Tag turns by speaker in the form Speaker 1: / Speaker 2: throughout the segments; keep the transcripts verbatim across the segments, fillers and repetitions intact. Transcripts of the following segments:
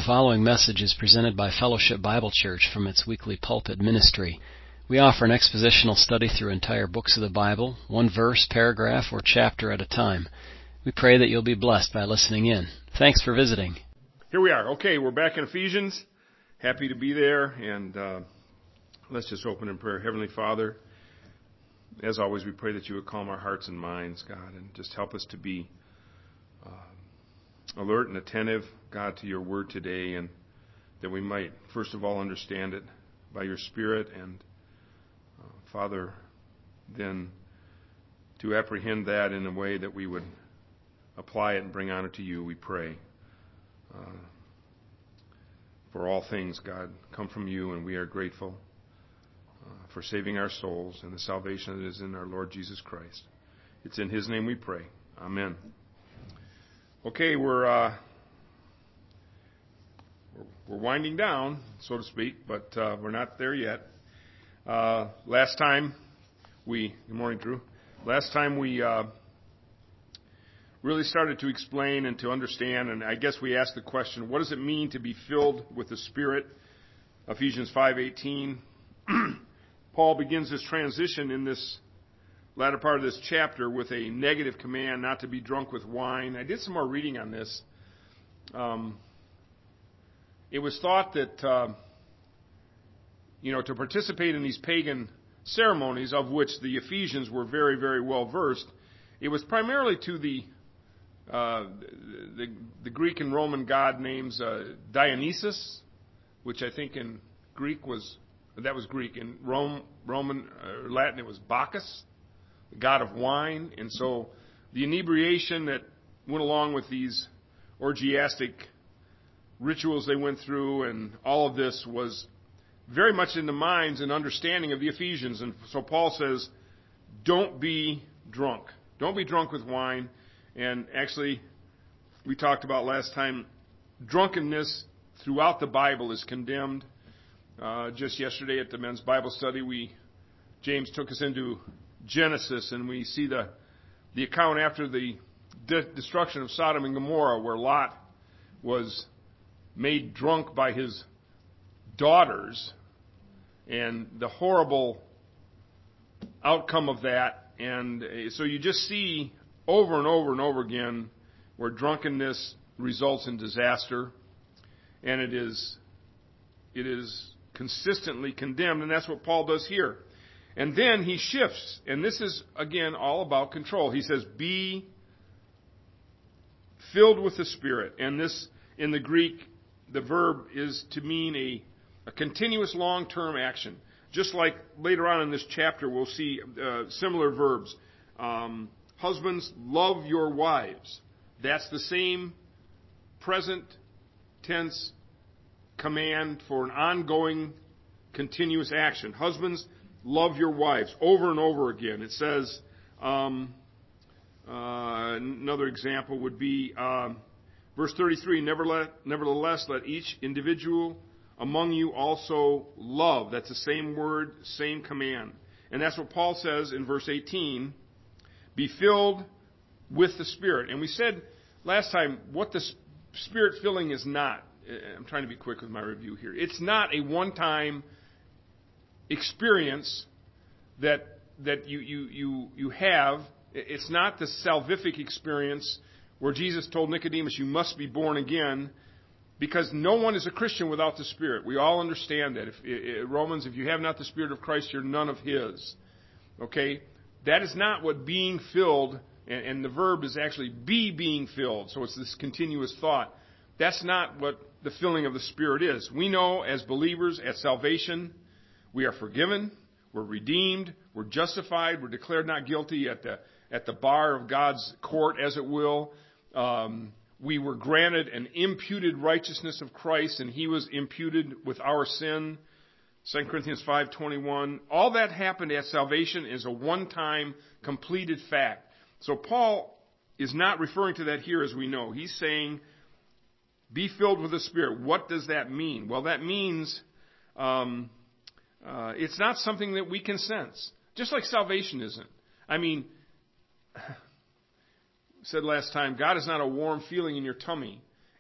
Speaker 1: The following message is presented by Fellowship Bible Church from its weekly pulpit ministry. We offer an expositional study through entire books of the Bible, one verse, paragraph, or chapter at a time. We pray that you'll be blessed by listening in. Thanks for visiting.
Speaker 2: Here we are. Okay, we're back in Ephesians. Happy to be there, and uh, let's just open in prayer. Heavenly Father, as always, we pray that you would calm our hearts and minds, God, and just help us to be uh, alert and attentive, God, to your word today, and that we might, first of all, understand it by your Spirit, and, uh, Father, then to apprehend that in a way that we would apply it and bring honor to you, we pray. Uh, for all things, God, come from you, and we are grateful uh, for saving our souls and the salvation that is in our Lord Jesus Christ. It's in his name we pray. Amen. Okay, we're uh, we're winding down, so to speak, but uh, we're not there yet. Uh, last time we, good morning, Drew. Last time we uh, really started to explain and to understand, and I guess we asked the question, what does it mean to be filled with the Spirit? Ephesians five eighteen. Paul begins this transition in this latter part of this chapter with a negative command not to be drunk with wine. I did some more reading on this. Um, it was thought that, uh, you know, to participate in these pagan ceremonies, of which the Ephesians were very, very well versed, it was primarily to the uh, the, the Greek and Roman god names uh, Dionysus, which I think in Greek was, that was Greek. In Rome, Roman, uh, Latin, it was Bacchus, the god of wine. And so the inebriation that went along with these orgiastic rituals they went through and all of this was very much in the minds and understanding of the Ephesians. And so Paul says, don't be drunk. Don't be drunk with wine. And actually, we talked about last time, drunkenness throughout the Bible is condemned. Uh, just yesterday at the men's Bible study, we James took us into Genesis, and we see the the account after the de- destruction of Sodom and Gomorrah, where Lot was made drunk by his daughters, and the horrible outcome of that. And so you just see over and over and over again where drunkenness results in disaster, and it is it is consistently condemned, and that's what Paul does here. And then he shifts, and this is, again, all about control. He says, be filled with the Spirit. And this, in the Greek, the verb is to mean a, a continuous long-term action. Just like later on in this chapter, we'll see uh, similar verbs. Um, husbands, love your wives. That's the same present tense command for an ongoing, continuous action. Husbands, love your wives, over and over again. It says, um, uh, another example would be um, verse thirty-three, nevertheless, let each individual among you also love. That's the same word, same command. And that's what Paul says in verse eighteen, be filled with the Spirit. And we said last time what the Spirit filling is not. I'm trying to be quick with my review here. It's not a one-time experience that that you, you, you, you have. It's not the salvific experience where Jesus told Nicodemus, you must be born again, because no one is a Christian without the Spirit. We all understand that. If, if, Romans, if you have not the Spirit of Christ, you're none of His. Okay? That is not what being filled, and, and the verb is actually be being filled, so it's this continuous thought. That's not what the filling of the Spirit is. We know as believers at salvation, we are forgiven, we're redeemed, we're justified, we're declared not guilty at the at the bar of God's court, as it will. Um, we were granted an imputed righteousness of Christ, and He was imputed with our sin. Second Corinthians five twenty-one. All that happened at salvation is a one-time completed fact. So Paul is not referring to that here, as we know. He's saying, be filled with the Spirit. What does that mean? Well, that means um, uh, it's not something that we can sense. Just like salvation isn't. I mean, said last time, God is not a warm feeling in your tummy.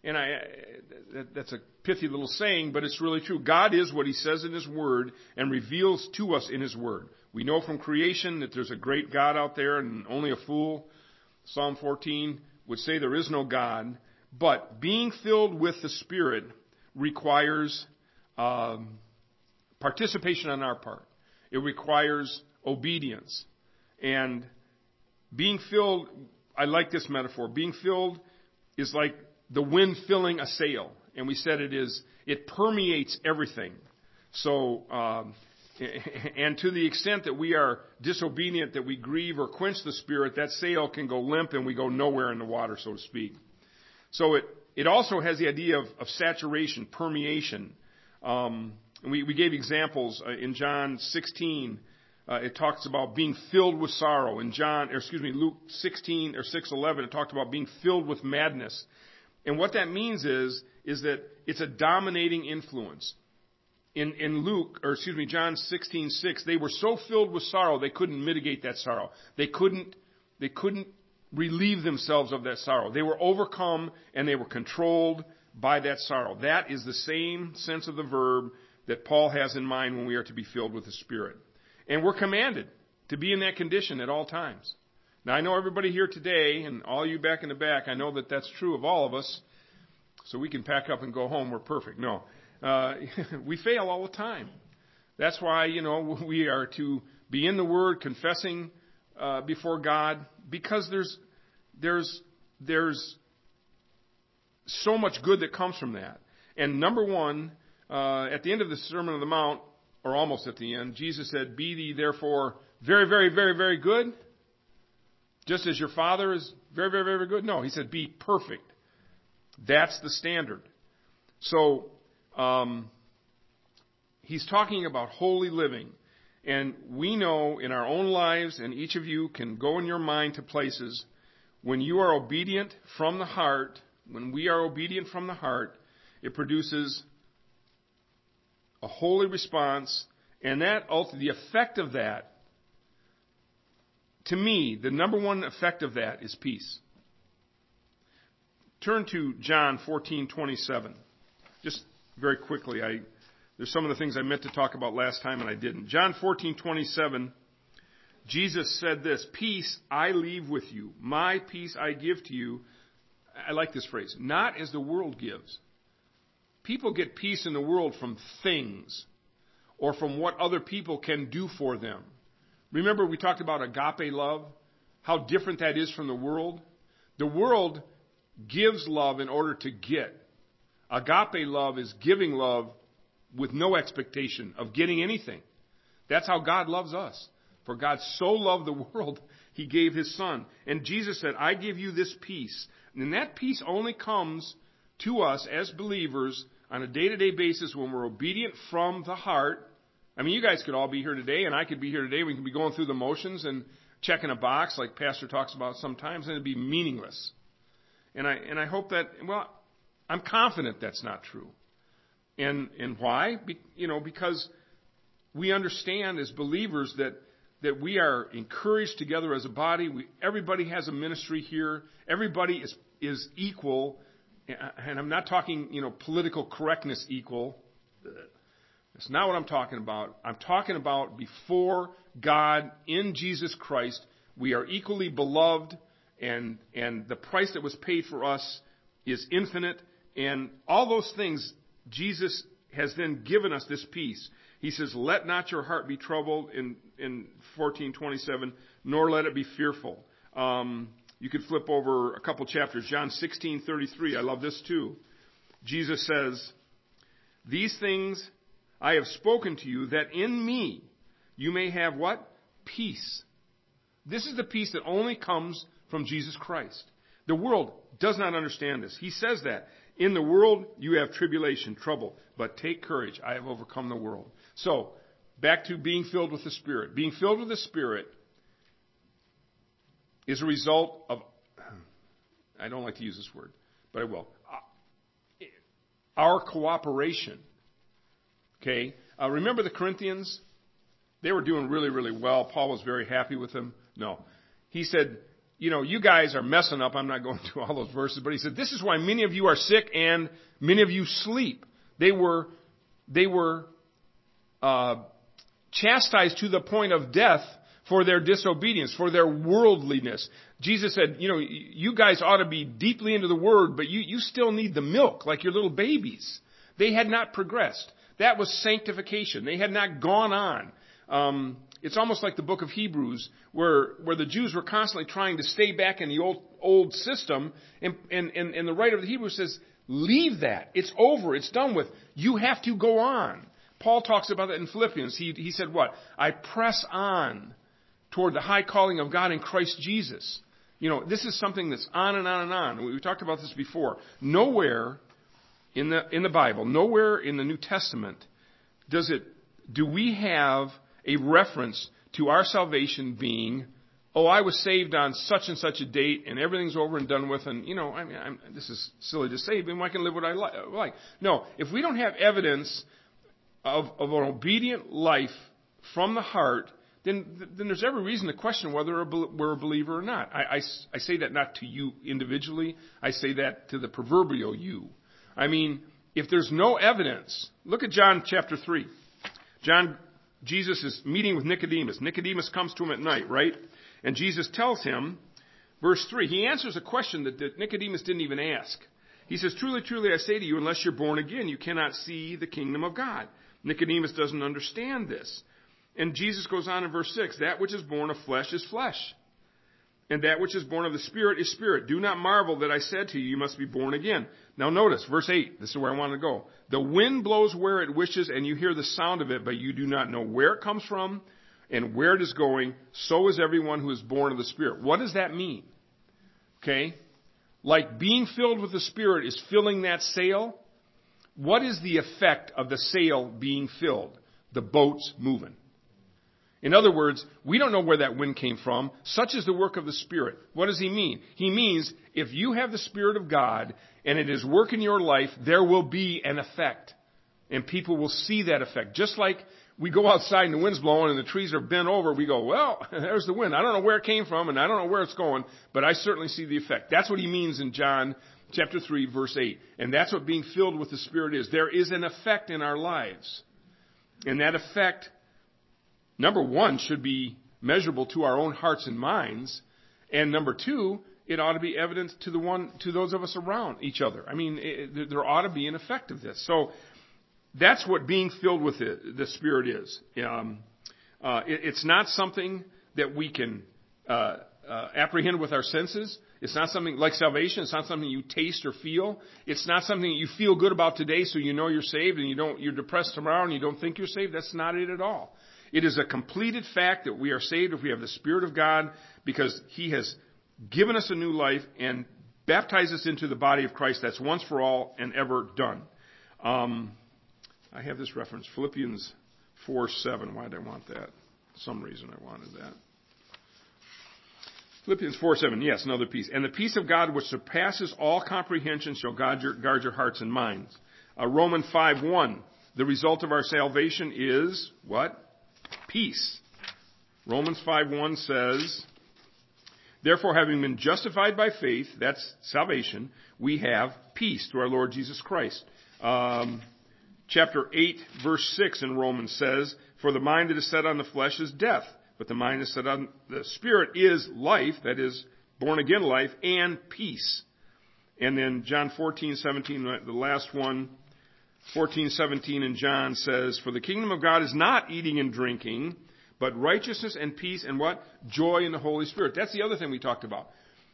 Speaker 2: and I, that, that's a pithy little saying, but it's really true. God is what He says in His Word and reveals to us in His Word. We know from creation that there's a great God out there and only a fool, Psalm fourteen, would say there is no God. But being filled with the Spirit requires um, participation on our part. It requires obedience. And being filled, I like this metaphor, being filled is like the wind filling a sail. And we said it is, it permeates everything. So, um, and to the extent that we are disobedient, that we grieve or quench the Spirit, that sail can go limp and we go nowhere in the water, so to speak. So it, it also has the idea of, of saturation, permeation. Um, and we, we gave examples uh, in John sixteen. Uh, it talks about being filled with sorrow. In John, or excuse me, Luke sixteen or six eleven, it talked about being filled with madness. And what that means is, is that it's a dominating influence. In, in Luke, or excuse me, John sixteen six, they were so filled with sorrow they couldn't mitigate that sorrow. They couldn't, they couldn't relieve themselves of that sorrow. They were overcome and they were controlled by that sorrow. That is the same sense of the verb that Paul has in mind when we are to be filled with the Spirit. And we're commanded to be in that condition at all times. Now, I know everybody here today, and all you back in the back, I know that that's true of all of us, so we can pack up and go home. We're perfect. No. Uh, we fail all the time. That's why, you know, we are to be in the Word, confessing uh, before God, because there's, there's, there's so much good that comes from that. And number one, uh, at the end of the Sermon on the Mount, or almost at the end, Jesus said, "Be ye therefore very, very, very, very good, just as your Father is very, very, very good." No, He said, "Be perfect." That's the standard. So, um, He's talking about holy living. And we know in our own lives, and each of you can go in your mind to places, when you are obedient from the heart, when we are obedient from the heart, it produces a holy response, and that the effect of that, to me, the number one effect of that is peace. Turn to John fourteen twenty-seven. Just very quickly, I there's some of the things I meant to talk about last time and I didn't. John fourteen twenty-seven, Jesus said this, "Peace I leave with you, my peace I give to you." I like this phrase, not as the world gives. People get peace in the world from things or from what other people can do for them. Remember we talked about agape love, how different that is from the world? The world gives love in order to get. Agape love is giving love with no expectation of getting anything. That's how God loves us. For God so loved the world, He gave His Son. And Jesus said, "I give you this peace." And that peace only comes to us as believers on a day-to-day basis when we're obedient from the heart. I mean, you guys could all be here today, and I could be here today. We could be going through the motions and checking a box like Pastor talks about sometimes, and it'd be meaningless. And I and I hope that, well, I'm confident that's not true. And and why? Be, you know, because we understand as believers that that we are encouraged together as a body. We, everybody has a ministry here. Everybody is is equal. And I'm not talking, you know, political correctness equal. That's not what I'm talking about. I'm talking about before God in Jesus Christ, we are equally beloved, and and the price that was paid for us is infinite. And all those things, Jesus has then given us this peace. He says, "Let not your heart be troubled," in, in fourteen twenty-seven, "nor let it be fearful." Um, you could flip over a couple chapters. John sixteen thirty-three. I love this too. Jesus says, "These things I have spoken to you, that in me you may have" what? Peace. This is the peace that only comes from Jesus Christ. The world does not understand this. He says that. "In the world you have tribulation, trouble, but take courage. I have overcome the world." So, back to being filled with the Spirit. Being filled with the Spirit is a result of, I don't like to use this word, but I will, our cooperation. Okay? Uh, remember the Corinthians? They were doing really, really well. Paul was very happy with them. No. He said, you know, you guys are messing up. I'm not going through all those verses, but he said, this is why many of you are sick and many of you sleep. They were, they were, uh, chastised to the point of death for their disobedience, for their worldliness. Jesus said, you know, you guys ought to be deeply into the Word, but you, you still need the milk like your little babies. They had not progressed. That was sanctification. They had not gone on. Um, it's almost like the book of Hebrews, where where the Jews were constantly trying to stay back in the old old system, and and and, and the writer of the Hebrews says, leave that. It's over. It's done with. You have to go on. Paul talks about that in Philippians. He he said what? I press on toward the high calling of God in Christ Jesus. You know, this is something that's on and on and on. We talked about this before. Nowhere in the in the Bible, nowhere in the New Testament does it do we have a reference to our salvation being, oh, I was saved on such and such a date, and everything's over and done with, and you know, I mean, I'm, this is silly to say, but I can live what I li- like. No, if we don't have evidence of of an obedient life from the heart, then then there's every reason to question whether we're a believer or not. I, I, I say that not to you individually. I say that to the proverbial you. I mean, if there's no evidence, look at John chapter three. John, Jesus is meeting with Nicodemus. Nicodemus comes to him at night, right? And Jesus tells him, verse three, he answers a question that, that Nicodemus didn't even ask. He says, truly, truly, I say to you, unless you're born again, you cannot see the kingdom of God. Nicodemus doesn't understand this. And Jesus goes on in verse six, that which is born of flesh is flesh, and that which is born of the Spirit is spirit. Do not marvel that I said to you, you must be born again. Now notice, verse eight, this is where I want to go. The wind blows where it wishes, and you hear the sound of it, but you do not know where it comes from and where it is going. So is everyone who is born of the Spirit. What does that mean? Okay? Like being filled with the Spirit is filling that sail. What is the effect of the sail being filled? The boat's moving. In other words, we don't know where that wind came from. Such is the work of the Spirit. What does he mean? He means if you have the Spirit of God and it is work in your life, there will be an effect. And people will see that effect. Just like we go outside and the wind's blowing and the trees are bent over, we go, well, there's the wind. I don't know where it came from and I don't know where it's going, but I certainly see the effect. That's what he means in John chapter three, verse eight. And that's what being filled with the Spirit is. There is an effect in our lives. And that effect, number one, should be measurable to our own hearts and minds. And number two, it ought to be evident to the one, to those of us around each other. I mean, it, there ought to be an effect of this. So that's what being filled with the, the Spirit is. Um, uh, it, it's not something that we can uh, uh, apprehend with our senses. It's not something like salvation. It's not something you taste or feel. It's not something that you feel good about today, so you know you're saved, and you don't. You're depressed tomorrow, and you don't think you're saved. That's not it at all. It is a completed fact that we are saved if we have the Spirit of God, because He has given us a new life and baptized us into the body of Christ. That's once for all and ever done. Um, I have this reference, Philippians four seven. Why did I want that? For some reason I wanted that. Philippians four seven, yes, another piece. And the peace of God which surpasses all comprehension shall guard your, guard your hearts and minds. Uh, Romans five one, the result of our salvation is what? Peace. Romans five one says, therefore, having been justified by faith, that's salvation, we have peace through our Lord Jesus Christ. Um, chapter eight, verse six in Romans says, for the mind that is set on the flesh is death, but the mind that is set on the Spirit is life, that is, born again life, and peace. And then John fourteen seventeen, the last one, fourteen seventeen in John says, for the kingdom of God is not eating and drinking, but righteousness and peace and what? Joy in the Holy Spirit. That's the other thing we talked about.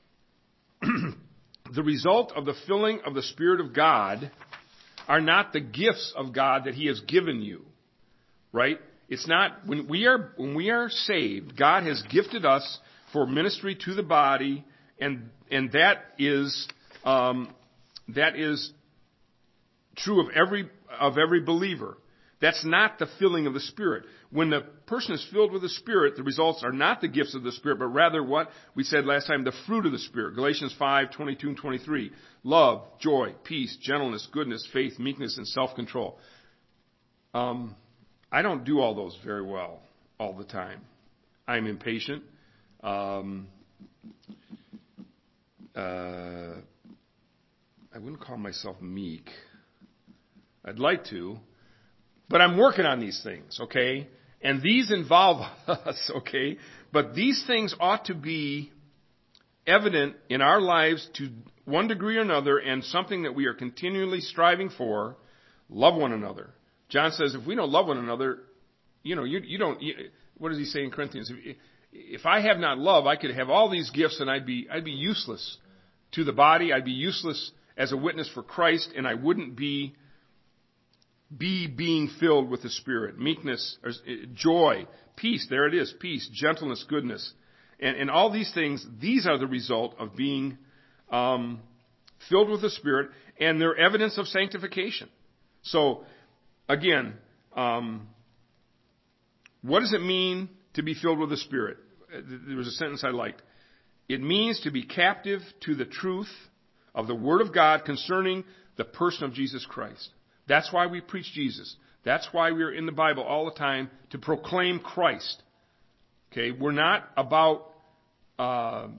Speaker 2: The result of the filling of the Spirit of God are not the gifts of God that He has given you. Right? It's not, when we are, when we are saved, God has gifted us for ministry to the body, and, and that is, um, that is true of every, of every believer. That's not the filling of the Spirit. When the person is filled with the Spirit, the results are not the gifts of the Spirit, but rather what we said last time, the fruit of the Spirit. Galatians five twenty-two and twenty-three. Love, joy, peace, gentleness, goodness, faith, meekness, and self-control. Um, I don't do all those very well all the time. I'm impatient. Um, uh, I wouldn't call myself meek. I'd like to, but I'm working on these things, okay? And these involve us, okay? But these things ought to be evident in our lives to one degree or another, and something that we are continually striving for. Love one another. John says, if we don't love one another, you know, you, you don't, you, what does he say in Corinthians? If, if I have not love, I could have all these gifts and I'd be, I'd be useless to the body. I'd be useless as a witness for Christ, and I wouldn't be, be being filled with the Spirit. Meekness, or joy, peace, there it is, peace, gentleness, goodness. And, and all these things, these are the result of being um, filled with the Spirit, and they're evidence of sanctification. So, again, um, what does it mean to be filled with the Spirit? There was a sentence I liked. It means to be captive to the truth of the Word of God concerning the person of Jesus Christ. That's why we preach Jesus. That's why we're in the Bible all the time, to proclaim Christ. Okay, we're not about uh,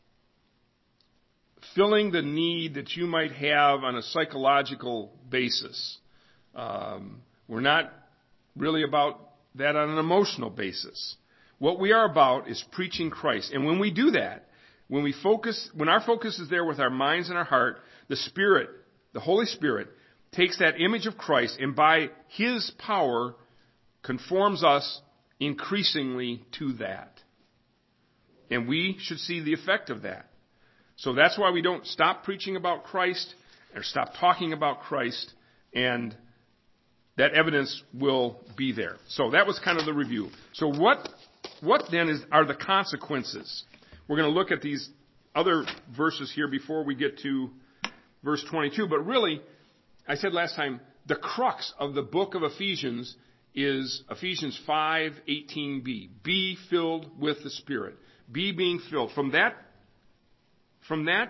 Speaker 2: filling the need that you might have on a psychological basis. Um, we're not really about that on an emotional basis. What we are about is preaching Christ. And when we do that, when we focus, when our focus is there with our minds and our heart, the Spirit, the Holy Spirit, takes that image of Christ and by His power conforms us increasingly to that. And we should see the effect of that. So that's why we don't stop preaching about Christ or stop talking about Christ, and that evidence will be there. So that was kind of the review. So what, what then is, are the consequences? We're going to look at these other verses here before we get to verse twenty-two. But really, I said last time, the crux of the book of Ephesians is Ephesians five eighteen b. Be filled with the Spirit. Be being filled. From that, from that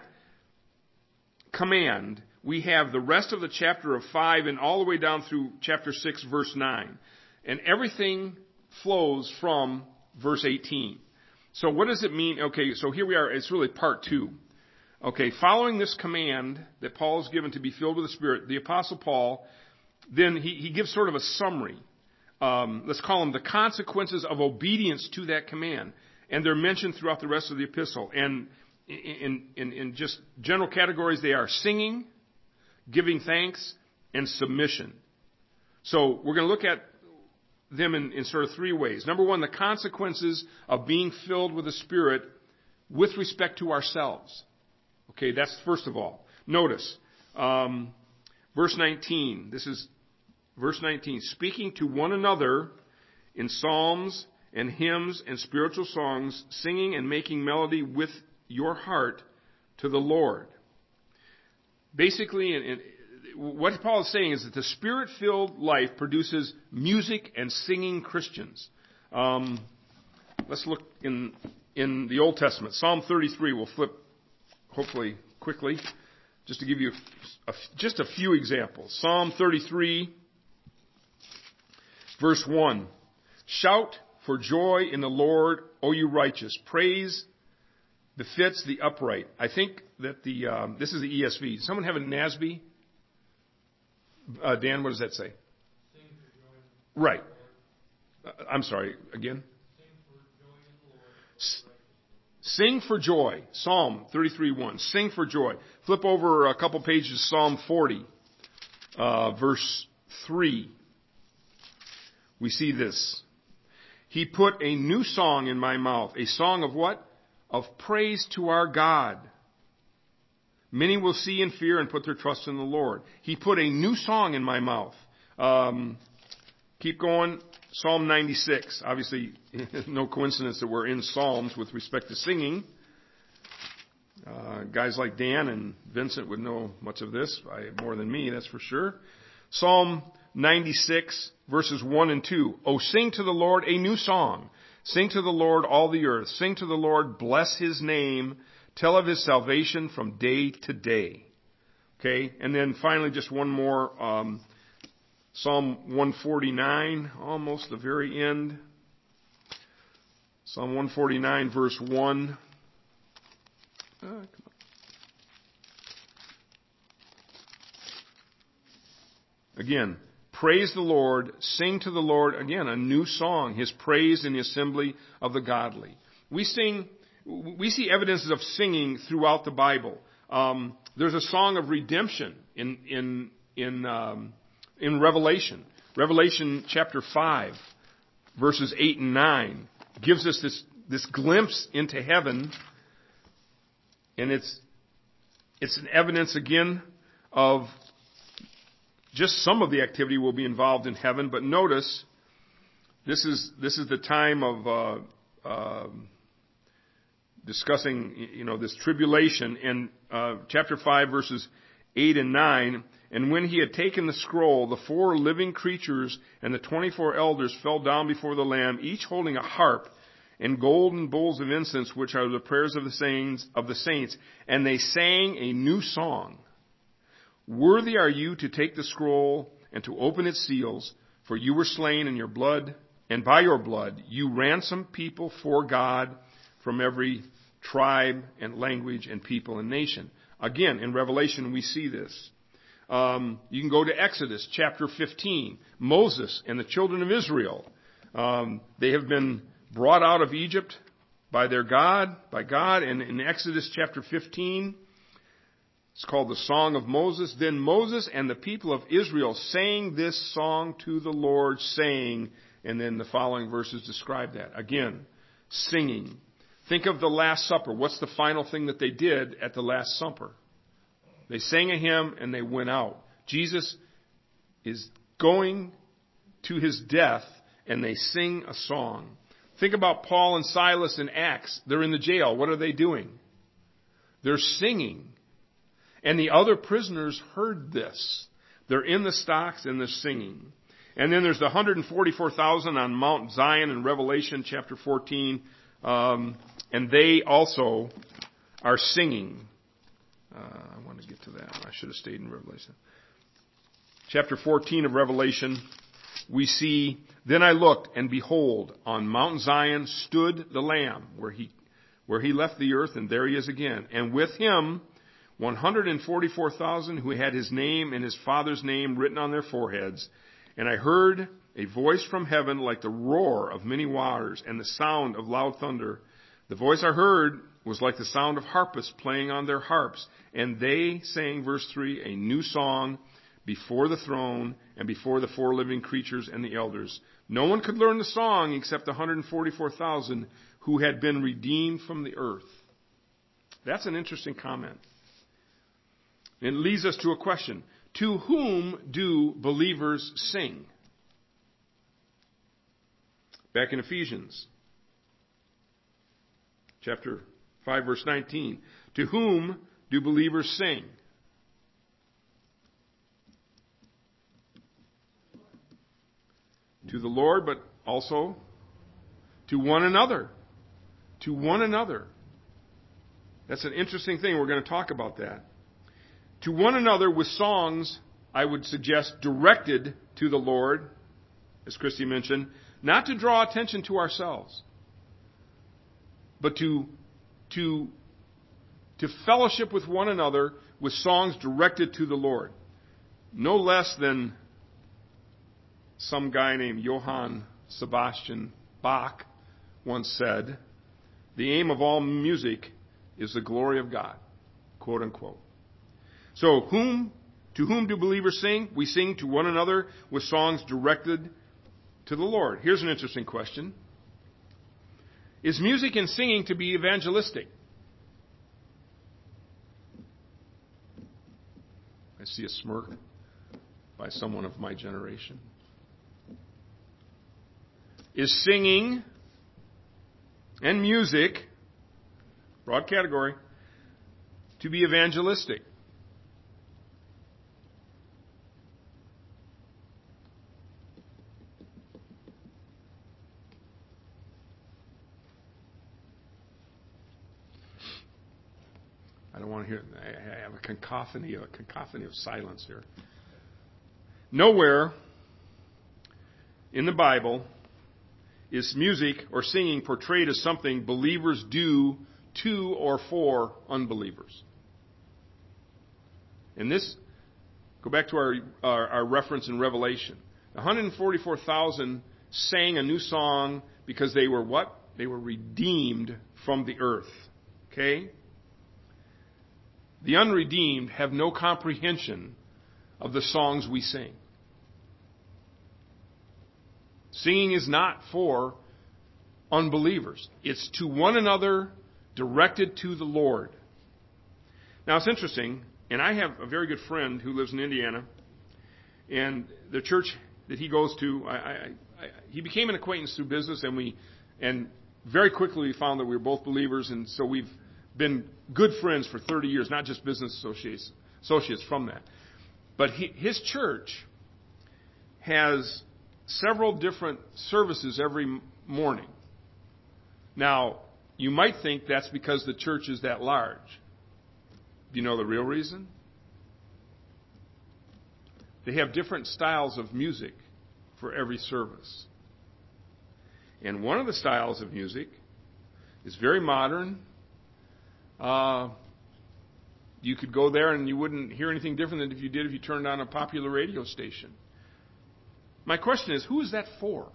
Speaker 2: command, we have the rest of the chapter of five and all the way down through chapter six, verse nine. And everything flows from verse eighteen. So what does it mean? Okay, so here we are. It's really part two. Okay, following this command that Paul is given to be filled with the Spirit, the Apostle Paul, then he, he gives sort of a summary. Um, let's call them the consequences of obedience to that command. And they're mentioned throughout the rest of the epistle. And in, in, in just general categories, they are singing, giving thanks, and submission. So we're going to look at them in, in sort of three ways. Number one, the consequences of being filled with the Spirit with respect to ourselves. Okay, that's first of all. Notice, um, verse nineteen. This is verse nineteen. Speaking to one another in psalms and hymns and spiritual songs, singing and making melody with your heart to the Lord. Basically, in, in, what Paul is saying is that the Spirit-filled life produces music and singing Christians. Um, let's look in in the Old Testament. Psalm thirty-three. We'll flip, hopefully, quickly, just to give you a, just a few examples. Psalm thirty-three, verse one. Shout for joy in the Lord, O you righteous. Praise befits the upright. I think that the um, this is the E S V. Does someone have a N A S B? Uh, Dan, what does that say? Sing for joy. Right. Uh, I'm sorry, again? Sing for joy in the Lord. S- Sing for joy. Psalm thirty-three one. Sing for joy. Flip over a couple pages, Psalm forty, uh, verse three. We see this. He put a new song in my mouth. A song of what? Of praise to our God. Many will see and fear and put their trust in the Lord. He put a new song in my mouth. Um, keep going. Psalm ninety-six. Obviously, no coincidence that we're in Psalms with respect to singing. Uh, guys like Dan and Vincent would know much of this, more than me, that's for sure. Psalm ninety-six, verses one and two. Oh, sing to the Lord a new song. Sing to the Lord all the earth. Sing to the Lord, bless His name. Tell of His salvation from day to day. Okay, and then finally just one more. Um, Psalm one forty-nine, almost the very end. Psalm one forty-nine, verse one. Uh, come on. Again, praise the Lord, sing to the Lord, again, a new song, His praise in the assembly of the godly. We sing, we see evidences of singing throughout the Bible. Um, there's a song of redemption in, in, in, um, in Revelation. Revelation chapter five, verses eight and nine, gives us this, this glimpse into heaven. And it's, it's an evidence again of just some of the activity will be involved in heaven, but notice this is this is the time of uh, uh, discussing, you know, this tribulation. In uh, chapter five, verses eight and nine, and when he had taken the scroll, the four living creatures and the twenty-four elders fell down before the Lamb, each holding a harp and golden bowls of incense, which are the prayers of the saints, of the saints, and they sang a new song. Worthy are you to take the scroll and to open its seals, for you were slain in your blood, and by your blood you ransomed people for God from every tribe and language and people and nation. Again, in Revelation we see this. Um, you can go to Exodus chapter fifteen. Moses and the children of Israel, um, they have been brought out of Egypt by their God, by God, and in Exodus chapter fifteen, it's called the Song of Moses. Then Moses and the people of Israel sang this song to the Lord, saying, and then the following verses describe that. Again, singing. Think of the Last Supper. What's the final thing that they did at the Last Supper? They sang a hymn and they went out. Jesus is going to His death and they sing a song. Think about Paul and Silas in Acts. They're in the jail. What are they doing? They're singing. And the other prisoners heard this. They're in the stocks and they're singing. And then there's the one hundred forty-four thousand on Mount Zion in Revelation chapter fourteen. Um, and they also are singing. Uh, I want to get to that. I should have stayed in Revelation. Chapter fourteen of Revelation, we see, then I looked, and behold, on Mount Zion stood the Lamb, where he, where he left the earth, and there he is again. And with him, one hundred forty-four thousand who had his name and his Father's name written on their foreheads. And I heard a voice from heaven like the roar of many waters and the sound of loud thunder. The voice I heard was like the sound of harpists playing on their harps. And they sang, verse three, a new song before the throne and before the four living creatures and the elders. No one could learn the song except the one hundred forty-four thousand who had been redeemed from the earth. That's an interesting comment. It leads us to a question. To whom do believers sing? Back in Ephesians, chapter five, verse nineteen. To whom do believers sing? To the Lord, but also to one another. To one another. That's an interesting thing. We're going to talk about that. To one another with songs, I would suggest, directed to the Lord, as Christy mentioned, not to draw attention to ourselves, but to, to, to fellowship with one another with songs directed to the Lord. No less than some guy named Johann Sebastian Bach once said, the aim of all music is the glory of God, quote unquote. So whom, to whom do believers sing? We sing to one another with songs directed to the Lord. Here's an interesting question. Is music and singing to be evangelistic? I see a smirk by someone of my generation. Is singing and music, broad category, to be evangelistic? I don't want to hear, I have a cacophony, a cacophony of silence here. Nowhere in the Bible is music or singing portrayed as something believers do to or for unbelievers. And this, go back to our, our, our reference in Revelation. one hundred forty-four thousand sang a new song because they were what? They were redeemed from the earth. Okay? The unredeemed have no comprehension of the songs we sing. Singing is not for unbelievers. It's to one another, directed to the Lord. Now it's interesting, and I have a very good friend who lives in Indiana, and the church that he goes to, I, I, I, he became an acquaintance through business, and we, and very quickly we found that we were both believers, and so we've been good friends for thirty years, not just business associates, associates from that. But he, his church has several different services every morning. Now, you might think that's because the church is that large. Do you know the real reason? They have different styles of music for every service. And one of the styles of music is very modern. Uh, you could go there and you wouldn't hear anything different than if you did if you turned on a popular radio station. My question is, who is that for?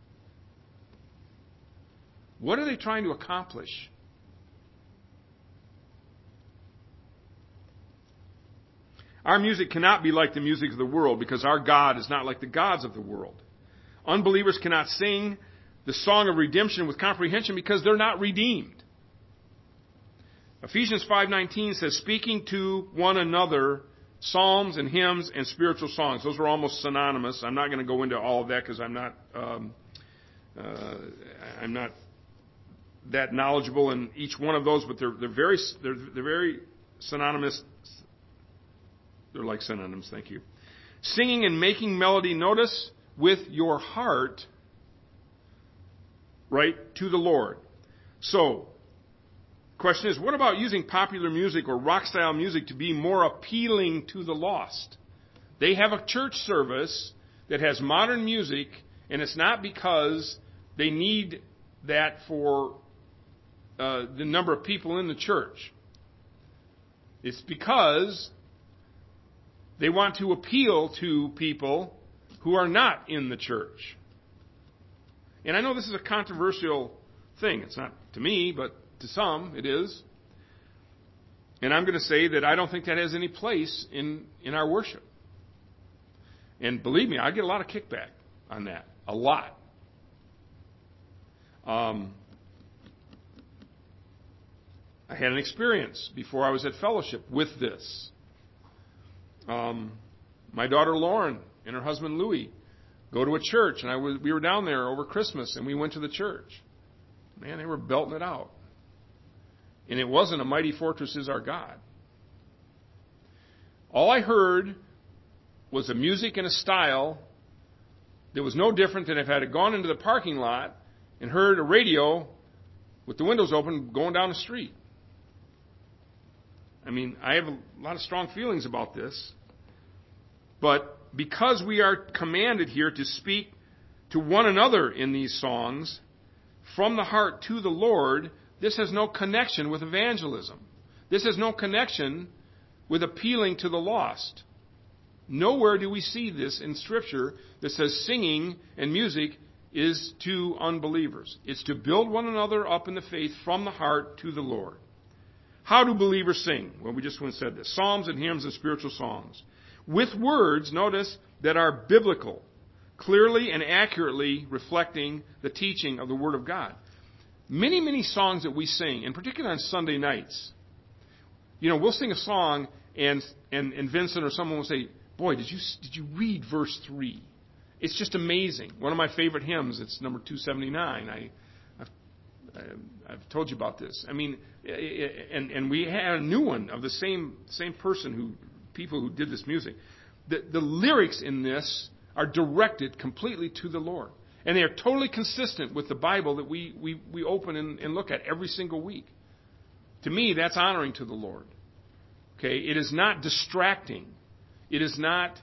Speaker 2: What are they trying to accomplish? Our music cannot be like the music of the world because our God is not like the gods of the world. Unbelievers cannot sing the song of redemption with comprehension because they're not redeemed. Ephesians five nineteen says, speaking to one another, psalms and hymns and spiritual songs. Those are almost synonymous. I'm not going to go into all of that because I'm not um, uh, I'm not that knowledgeable in each one of those, but they're they're very they're they're very synonymous. They're like synonyms. Thank you. Singing and making melody. Notice with your heart, right, to the Lord. So, question is, what about using popular music or rock style music to be more appealing to the lost? They have a church service that has modern music, and it's not because they need that for uh, the number of people in the church. It's because they want to appeal to people who are not in the church. And I know this is a controversial thing. It's not to me, but to some it is. And I'm going to say that I don't think that has any place in, in our worship. And believe me, I get a lot of kickback on that. A lot. Um, I had an experience before I was at fellowship with this. Um, my daughter Lauren and her husband Louis go to a church, and I was, we were down there over Christmas, and we went to the church. Man, they were belting it out. And it wasn't A Mighty Fortress Is Our God. All I heard was a music and a style that was no different than if I had gone into the parking lot and heard a radio with the windows open going down the street. I mean, I have a lot of strong feelings about this. But because we are commanded here to speak to one another in these songs, from the heart to the Lord, this has no connection with evangelism. This has no connection with appealing to the lost. Nowhere do we see this in Scripture that says singing and music is to unbelievers. It's to build one another up in the faith from the heart to the Lord. How do believers sing? Well, we just went and said this. Psalms and hymns and spiritual songs. With words, notice, that are biblical, clearly and accurately reflecting the teaching of the Word of God. Many, many songs that we sing, and particularly on Sunday nights, you know, we'll sing a song and and, and Vincent or someone will say, boy, did you did you read verse three? It's just amazing. One of my favorite hymns, it's number two seventy-nine. I, I've, I've told you about this. I mean, and, and we had a new one of the same same person who, people who did this music. The, the lyrics in this are directed completely to the Lord. And they are totally consistent with the Bible that we, we, we open and, and look at every single week. To me, that's honoring to the Lord. Okay, it is not distracting. It is not,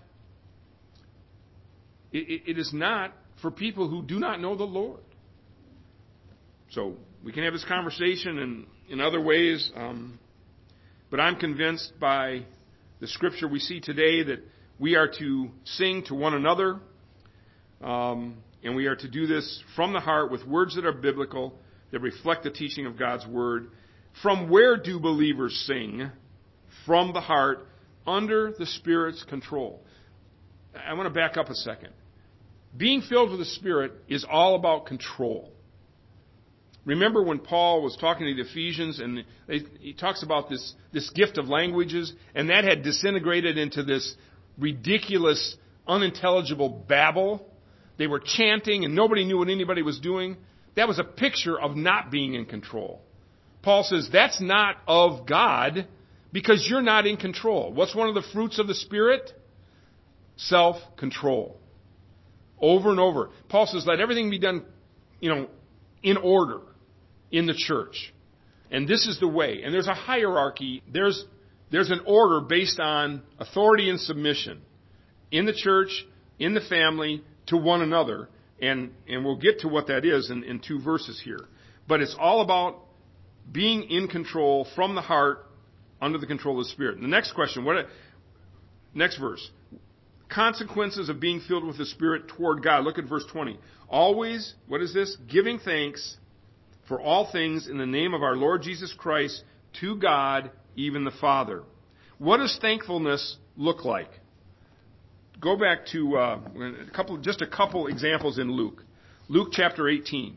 Speaker 2: it, it is not for people who do not know the Lord. So we can have this conversation in, in other ways, um, but I'm convinced by the scripture we see today that we are to sing to one another, um, and we are to do this from the heart with words that are biblical, that reflect the teaching of God's Word. From where do believers sing? From the heart, under the Spirit's control. I want to back up a second. Being filled with the Spirit is all about control. Remember when Paul was talking to the Ephesians, and he talks about this, this gift of languages, and that had disintegrated into this ridiculous, unintelligible babble. They were chanting, and nobody knew what anybody was doing. That was a picture of not being in control. Paul says that's not of God because you're not in control. What's one of the fruits of the Spirit? Self-control. Over and over. Paul says let everything be done, you know, in order in the church. And this is the way. And there's a hierarchy. There's, there's an order based on authority and submission in the church, in the family, to one another. And, and we'll get to what that is in, in two verses here. But it's all about being in control from the heart under the control of the Spirit. And the next question, what? Next verse. Consequences of being filled with the Spirit toward God. Look at verse twenty. Always, what is this? Giving thanks for all things in the name of our Lord Jesus Christ to God, even the Father. What does thankfulness look like? Go back to uh, a couple, just a couple examples in Luke. Luke chapter eighteen.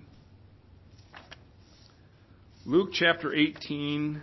Speaker 2: Luke chapter eighteen,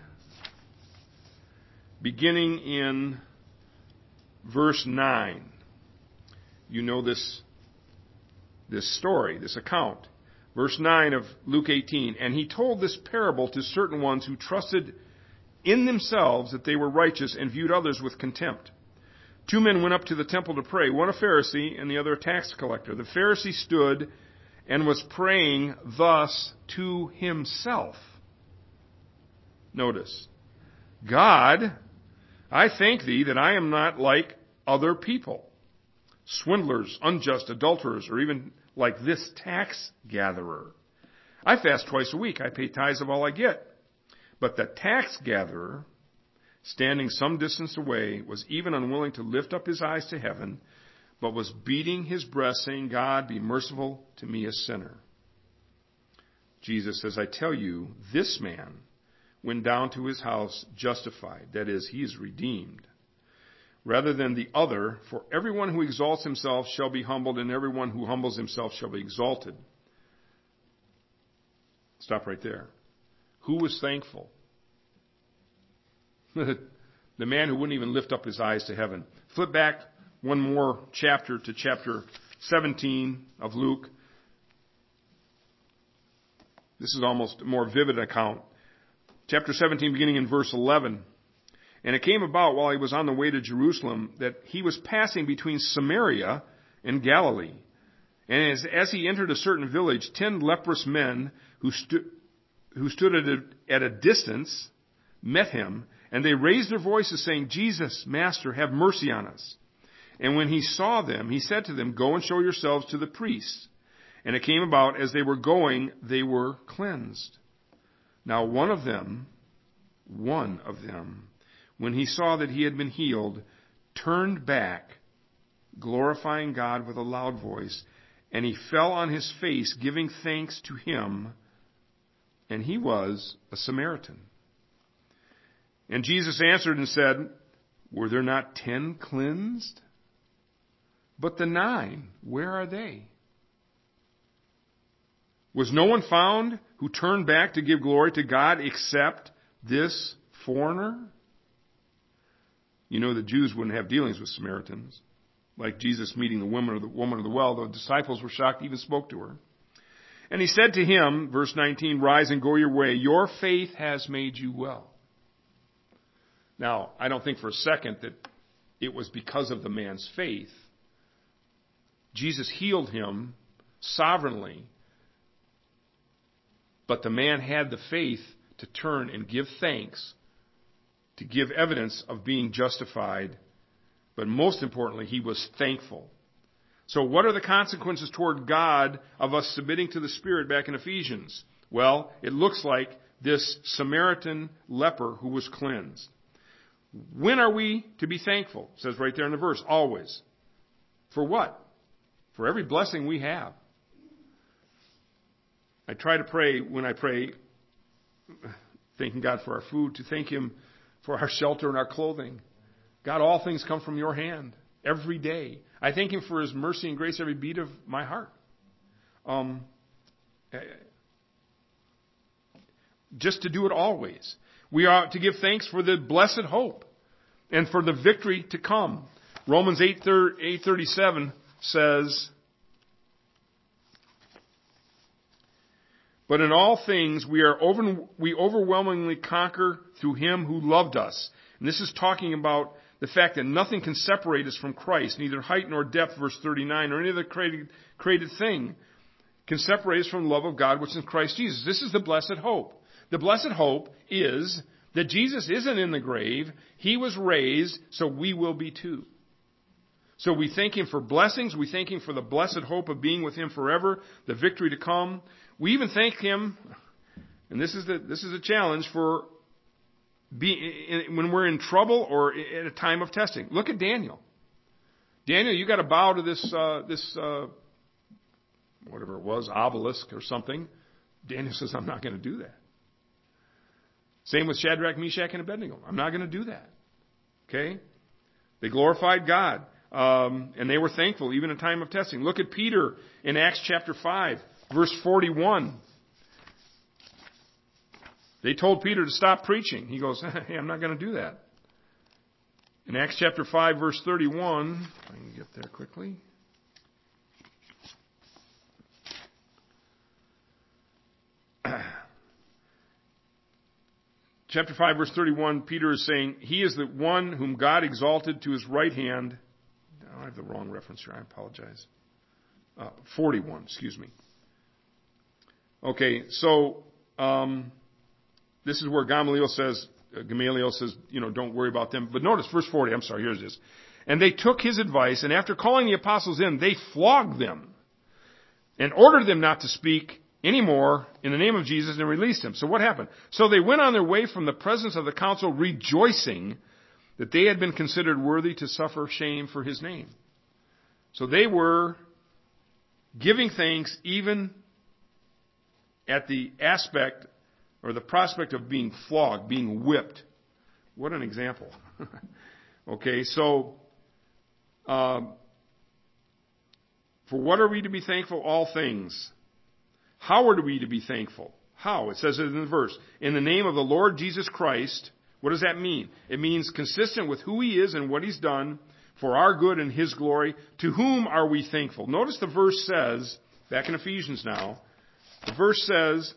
Speaker 2: beginning in verse nine. You know this, this story, this account. Verse nine of Luke eighteen. And he told this parable to certain ones who trusted in themselves that they were righteous and viewed others with contempt. Two men went up to the temple to pray, one a Pharisee and the other a tax collector. The Pharisee stood and was praying thus to himself. Notice, God, I thank thee that I am not like other people, swindlers, unjust, adulterers, or even like this tax gatherer. I fast twice a week. I pay tithes of all I get. But the tax gatherer, standing some distance away, was even unwilling to lift up his eyes to heaven, but was beating his breast, saying, God, be merciful to me, a sinner. Jesus says, I tell you, this man went down to his house justified. That is, he is redeemed. Rather than the other, for everyone who exalts himself shall be humbled, and everyone who humbles himself shall be exalted. Stop right there. Who was thankful? The man who wouldn't even lift up his eyes to heaven. Flip back one more chapter to chapter seventeen of Luke. This is almost a more vivid account. Chapter seventeen, beginning in verse eleven. And it came about while he was on the way to Jerusalem that he was passing between Samaria and Galilee. And as, as he entered a certain village, ten leprous men who, stu- who stood at a, at a distance met him, and they raised their voices saying, Jesus, Master, have mercy on us. And when he saw them, he said to them, Go and show yourselves to the priests. And it came about as they were going, they were cleansed. Now one of them, one of them, when he saw that he had been healed, turned back, glorifying God with a loud voice, and he fell on his face, giving thanks to him, and he was a Samaritan. And Jesus answered and said, Were there not ten cleansed? But the nine, where are they? Was no one found who turned back to give glory to God except this foreigner? You know, the Jews wouldn't have dealings with Samaritans. Like Jesus meeting the woman of the woman of the well, the disciples were shocked he even spoke to her. And he said to him, verse nineteen, Rise and go your way. Your faith has made you well. Now, I don't think for a second that it was because of the man's faith. Jesus healed him sovereignly. But the man had the faith to turn and give thanks, to give evidence of being justified, but most importantly, he was thankful. So what are the consequences toward God of us submitting to the Spirit back in Ephesians? Well, it looks like this Samaritan leper who was cleansed. When are we to be thankful? It says right there in the verse, always. For what? For every blessing we have. I try to pray when I pray, thanking God for our food, to thank Him for our shelter and our clothing. God, all things come from your hand every day. I thank Him for His mercy and grace every beat of my heart. Um, just to do it always. We are to give thanks for the blessed hope and for the victory to come. Romans eight thirty-seven says, but in all things we are over, we overwhelmingly conquer through Him who loved us. And this is talking about the fact that nothing can separate us from Christ, neither height nor depth, verse thirty-nine, or any other created, created thing can separate us from the love of God which is in Christ Jesus. This is the blessed hope. The blessed hope is that Jesus isn't in the grave. He was raised, so we will be too. So we thank Him for blessings. We thank Him for the blessed hope of being with Him forever, the victory to come. We even thank Him, and this is the, this is a challenge, for being, when we're in trouble or at a time of testing. Look at Daniel. Daniel, you got to bow to this, uh, this, uh, whatever it was, obelisk or something. Daniel says, I'm not going to do that. Same with Shadrach, Meshach, and Abednego. I'm not going to do that. Okay? They glorified God. Um, and they were thankful even in time of testing. Look at Peter in Acts chapter five, verse forty-one. They told Peter to stop preaching. He goes, hey, I'm not going to do that. In Acts chapter five, verse thirty-one, if I can get there quickly. Chapter five, verse thirty-one, Peter is saying, He is the one whom God exalted to His right hand. I have the wrong reference here. I apologize. Uh, forty-one, excuse me. Okay, so um, this is where Gamaliel says, uh, Gamaliel says, you know, don't worry about them. But notice verse forty. I'm sorry, here's this. And they took his advice, and after calling the apostles in, they flogged them and ordered them not to speak anymore in the name of Jesus, and released him. So what happened? So they went on their way from the presence of the council, rejoicing that they had been considered worthy to suffer shame for His name. So they were giving thanks even at the aspect or the prospect of being flogged, being whipped. What an example. Okay, so um, for what are we to be thankful? All things. How are we to be thankful? How? It says it in the verse. In the name of the Lord Jesus Christ. What does that mean? It means consistent with who He is and what He's done for our good and His glory. To whom are we thankful? Notice the verse says, back in Ephesians now, the verse says,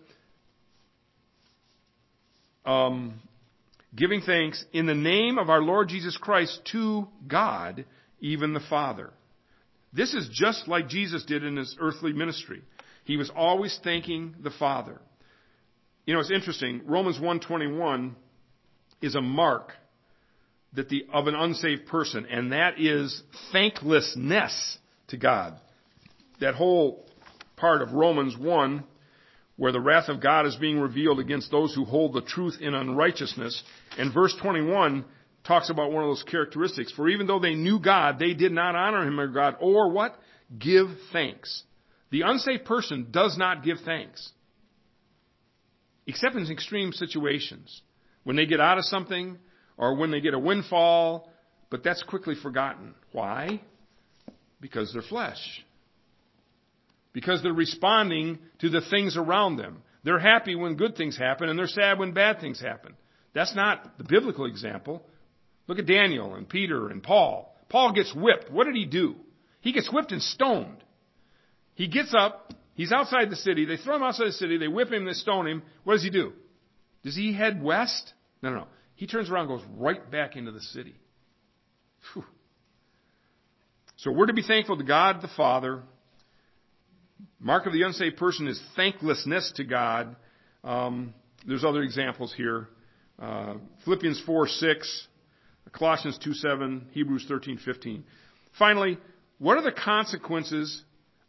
Speaker 2: um, giving thanks in the name of our Lord Jesus Christ to God, even the Father. This is just like Jesus did in His earthly ministry. He was always thanking the Father. You know, it's interesting. Romans one twenty-one is a mark that the of an unsaved person, and that is thanklessness to God. That whole part of Romans one, where the wrath of God is being revealed against those who hold the truth in unrighteousness. And verse twenty-one talks about one of those characteristics. For even though they knew God, they did not honor Him or God, or what? Give thanks. The unsaved person does not give thanks. Except in extreme situations. When they get out of something, or when they get a windfall, but that's quickly forgotten. Why? Because they're flesh. Because they're responding to the things around them. They're happy when good things happen, and they're sad when bad things happen. That's not the biblical example. Look at Daniel and Peter and Paul. Paul gets whipped. What did he do? He gets whipped and stoned. He gets up. He's outside the city. They throw him outside the city. They whip him. They stone him. What does he do? Does he head west? No, no, no. He turns around and goes right back into the city. Whew. So we're to be thankful to God the Father. Mark of the unsaved person is thanklessness to God. Um, there's other examples here. Uh, Philippians four six, Colossians two seven, Hebrews thirteen fifteen. Finally, what are the consequences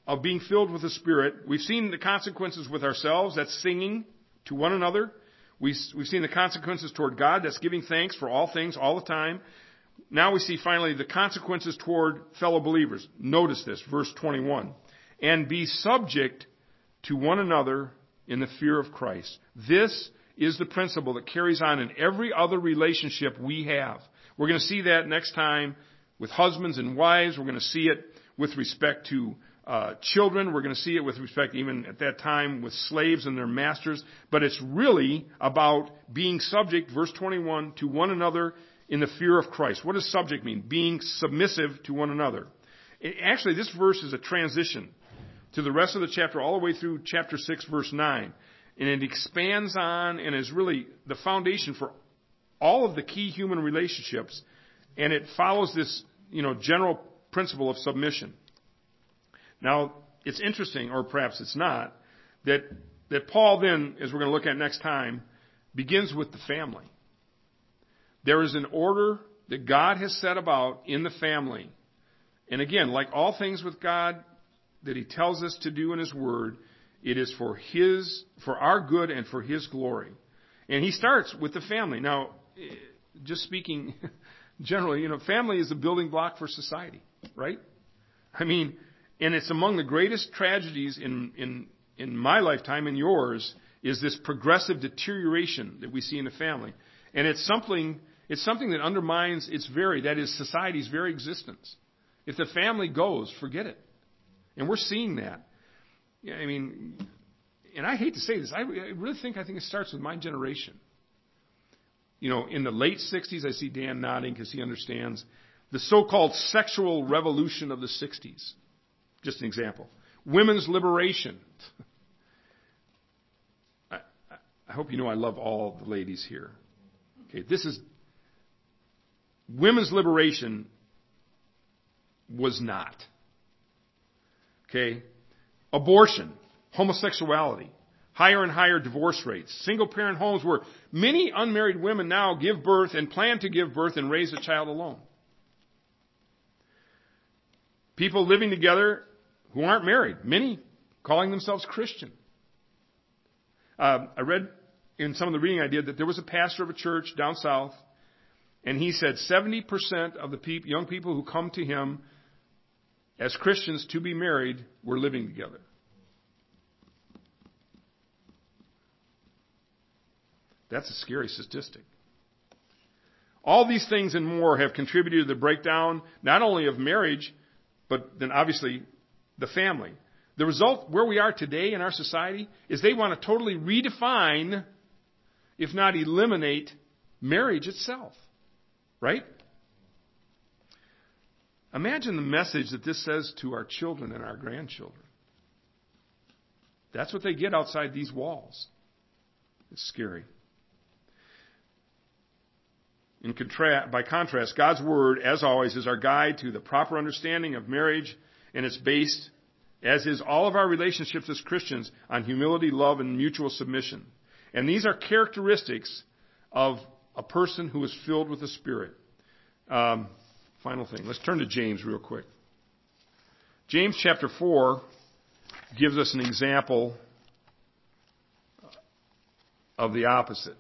Speaker 2: of being filled with the Spirit. We've seen the consequences with ourselves. That's singing to one another. We've, we've seen the consequences toward God. That's giving thanks for all things all the time. Now we see finally the consequences toward fellow believers. Notice this, verse twenty-one. And be subject to one another in the fear of Christ. This is the principle that carries on in every other relationship we have. We're going to see that next time with husbands and wives. We're going to see it with respect to uh, children. We're going to see it with respect even at that time with slaves and their masters. But it's really about being subject, verse twenty-one, to one another in the fear of Christ. What does subject mean? Being submissive to one another. It, actually, this verse is a transition to the rest of the chapter all the way through chapter six, verse nine. And it expands on and is really the foundation for all of the key human relationships. And it follows this, you know, general principle of submission. Now, it's interesting, or perhaps it's not, that, that Paul then, as we're going to look at next time, begins with the family. There is an order that God has set about in the family. And again, like all things with God that He tells us to do in His Word, it is for His, for our good and for His glory. And He starts with the family. Now, just speaking generally, you know, family is the building block for society, right? I mean, and it's among the greatest tragedies in, in, in my lifetime and yours is this progressive deterioration that we see in the family. And it's something, it's something that undermines its very, that is society's very existence. If the family goes, forget it. And we're seeing that. Yeah, I mean, and I hate to say this, I, I really think, I think it starts with my generation. You know, in the late sixties, I see Dan nodding because he understands the so-called sexual revolution of the sixties. Just an example. Women's liberation. I, I hope you know I love all the ladies here. Okay, this is, women's liberation was not. Okay, abortion, homosexuality, higher and higher divorce rates, single-parent homes where many unmarried women now give birth and plan to give birth and raise a child alone. People living together who aren't married, many calling themselves Christian. Uh, I read in some of the reading I did that there was a pastor of a church down south, and he said seventy percent of the peop- young people who come to him as Christians to be married were living together. That's a scary statistic. All these things and more have contributed to the breakdown, not only of marriage, but then obviously the family. The result, where we are today in our society, is they want to totally redefine, if not eliminate, marriage itself. Right? Imagine the message that this says to our children and our grandchildren. That's what they get outside these walls. It's scary. In contra- by contrast, God's Word, as always, is our guide to the proper understanding of marriage, and it's based, as is all of our relationships as Christians, on humility, love, and mutual submission. And these are characteristics of a person who is filled with the Spirit. Um, final thing. Let's turn to James real quick. James chapter four gives us an example of the opposite.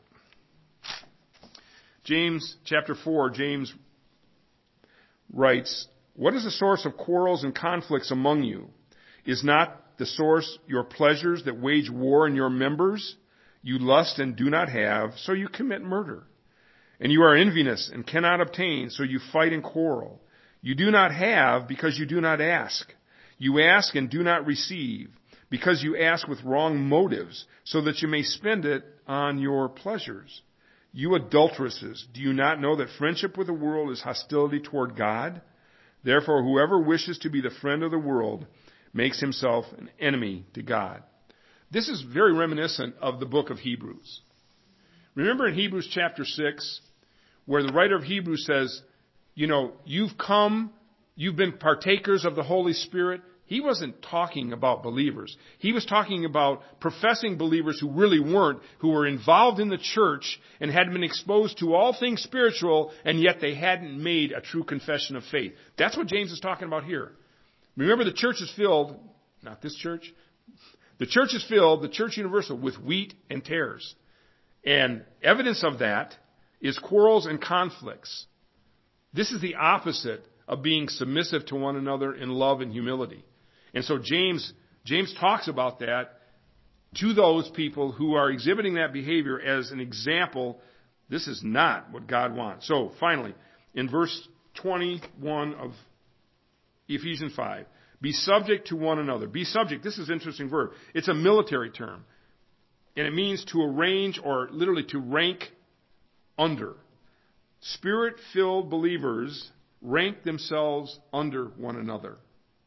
Speaker 2: James chapter four, James writes, "What is the source of quarrels and conflicts among you? Is not the source your pleasures that wage war in your members? You lust and do not have, so you commit murder. And you are envious and cannot obtain, so you fight and quarrel. You do not have because you do not ask. You ask and do not receive, because you ask with wrong motives, so that you may spend it on your pleasures. You adulteresses, do you not know that friendship with the world is hostility toward God? Therefore, whoever wishes to be the friend of the world makes himself an enemy to God." This is very reminiscent of the book of Hebrews. Remember in Hebrews chapter six, where the writer of Hebrews says, you know, you've come, you've been partakers of the Holy Spirit. He wasn't talking about believers. He was talking about professing believers who really weren't, who were involved in the church and had been exposed to all things spiritual, and yet they hadn't made a true confession of faith. That's what James is talking about here. Remember, the church is filled, not this church. The church is filled, the church universal, with wheat and tares. And evidence of that is quarrels and conflicts. This is the opposite of being submissive to one another in love and humility. And so James, James talks about that to those people who are exhibiting that behavior as an example. This is not what God wants. So finally, in verse twenty-one of Ephesians five, be subject to one another. Be subject. This is an interesting verb. It's a military term. And it means to arrange or literally to rank under. Spirit-filled believers rank themselves under one another.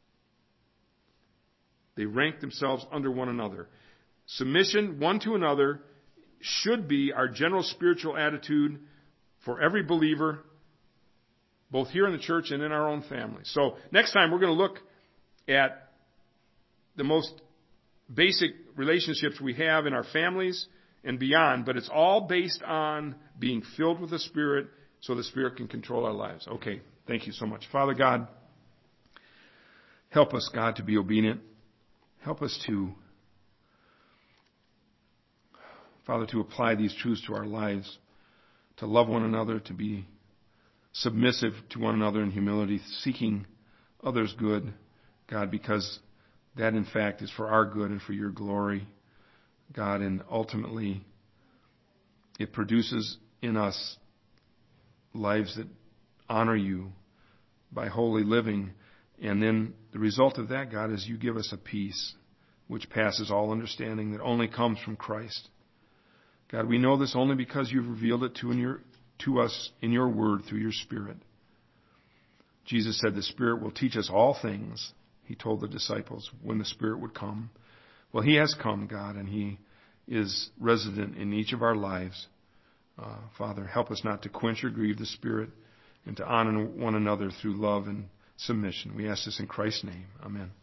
Speaker 2: They rank themselves under one another. Submission one to another should be our general spiritual attitude for every believer, both here in the church and in our own family. So next time we're going to look at the most basic relationships we have in our families and beyond, but it's all based on being filled with the Spirit so the Spirit can control our lives. Okay, thank you so much. Father God, help us, God, to be obedient. Help us to, Father, to apply these truths to our lives, to love one another, to be submissive to one another in humility, seeking others' good, God, because that, in fact, is for our good and for your glory, God, and ultimately it produces in us lives that honor you by holy living. And then the result of that, God, is you give us a peace which passes all understanding that only comes from Christ. God, we know this only because you've revealed it to, in your, to us in your word through your Spirit. Jesus said the Spirit will teach us all things. He told the disciples when the Spirit would come. Well, He has come, God, and He is resident in each of our lives. Uh, Father, help us not to quench or grieve the Spirit and to honor one another through love and submission. We ask this in Christ's name. Amen.